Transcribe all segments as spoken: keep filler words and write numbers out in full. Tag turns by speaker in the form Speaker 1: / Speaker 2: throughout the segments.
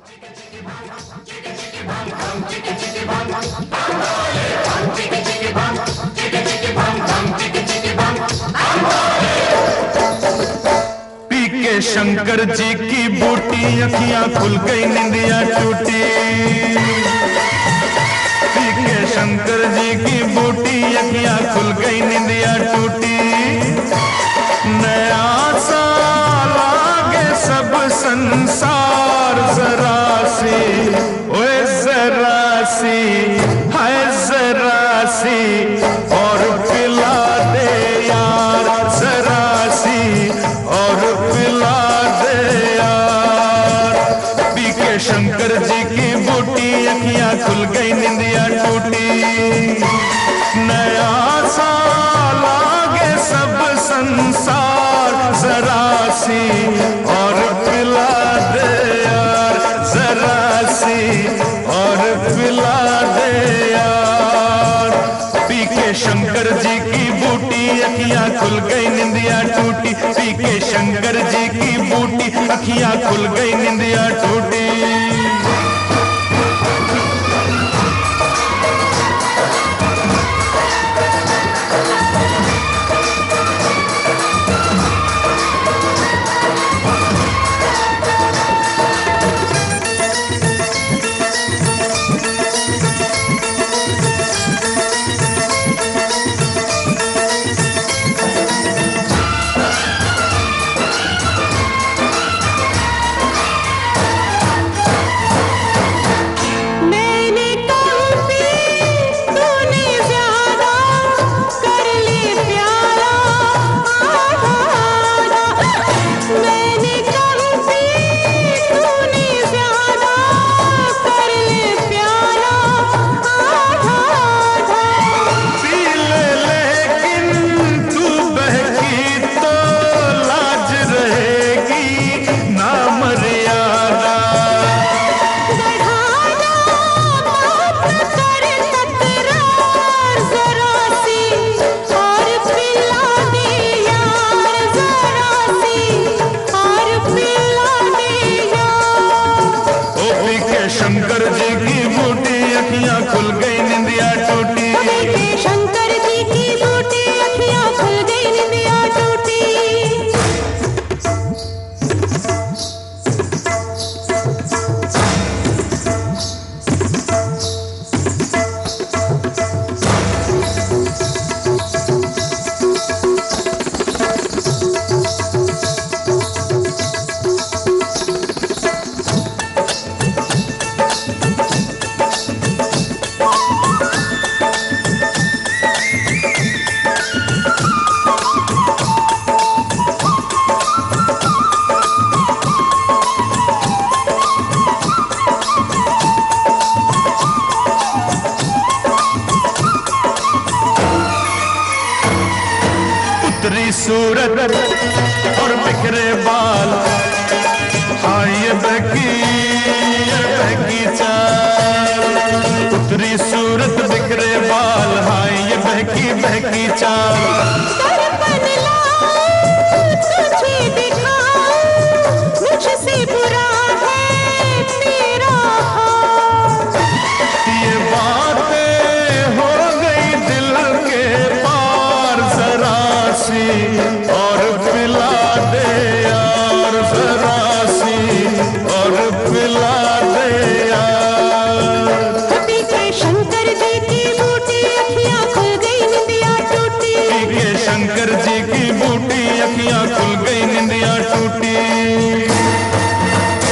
Speaker 1: P के शंकर जी की बूटी अखियां खुल गई निंदिया टूटी। पी के शंकर जी की बूटी अखियां खुल गई निंदिया टूटी। नया साल आगे सब संसार जरा सी ओए जरा सी है जरा सी और पिला दे यार जरा सी और पिला दे यार। पी के शंकर जी की बूटी अखियां खुल गई निंदिया टूटी। नया साल आगे सब संसार जरा सी और पिला दे यार जरा सी और पिला दे यार। पी के शंकर जी की बूटी अखियां खुल गई निंदिया टूटी। पी के शंकर जी की बूटी अखियां खुल गई निंदिया टूटी। शंकर जी की बूटी अखियां खुल गई निंदिया टूटी।
Speaker 2: शंकर जी की बूटी अखियां खुल गई निंदिया टूटी।
Speaker 1: उतरी सूरत और बिखरे बाल हाय ये बहकी ये बहकी चाल। उतरी सूरत बिखरे बाल हाय ये बहकी बहकी चाल।
Speaker 2: तुझे दिखाऊं मुझसे बुरा है तेरा हाल।
Speaker 1: ये बातें हो गई दिल के पार जरा सी और पिला दे यार जरा सी और पिला दे यार।
Speaker 2: पी के शंकर जी की बूटी अखियां खुल गई निंदिया टूटी।
Speaker 1: पी के शंकर जी की बूटी अखियां खुल गई निंदिया टूटी।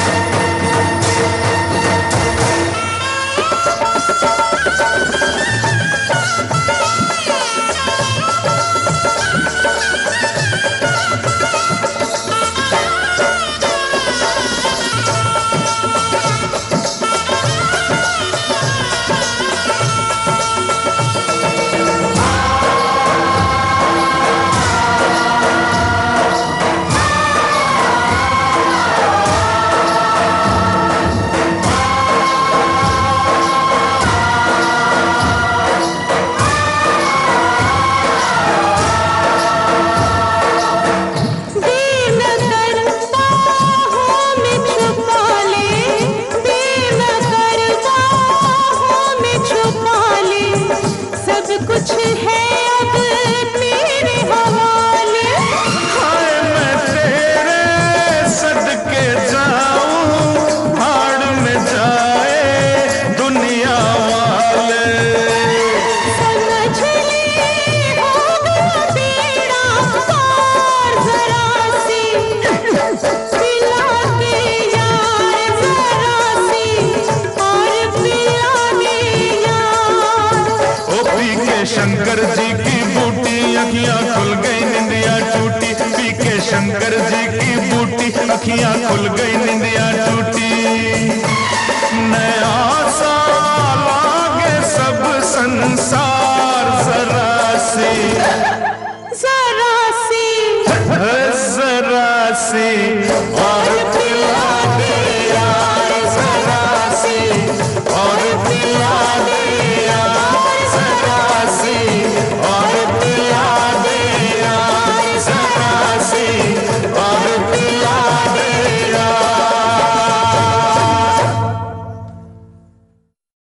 Speaker 1: शंकर जी की बूटी, अखियां खुल गई निंदिया टूटी। नया साल आगे सब संसार जरा सी
Speaker 2: जरा सी
Speaker 1: जरा सी